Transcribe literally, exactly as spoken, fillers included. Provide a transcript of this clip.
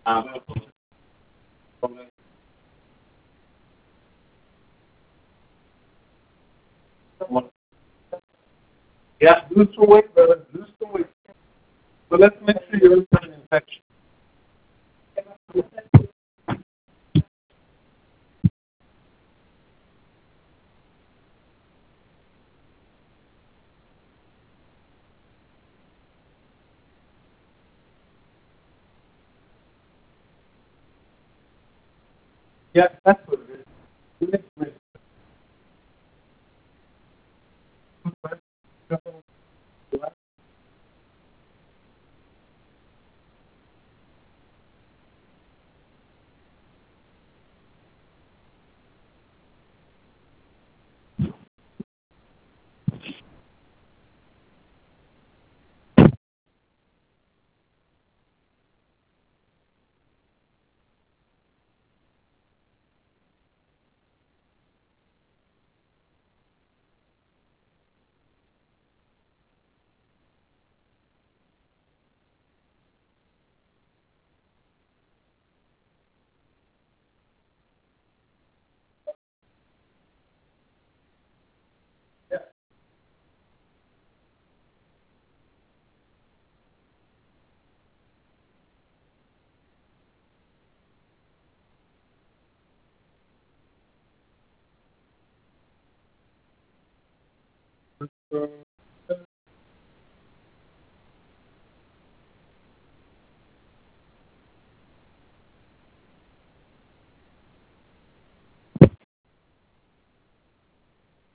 Um, yeah, lose some weight, brother. Lose some weight. But let's make sure you're not an infection. Yeah, that's what it is. We make sure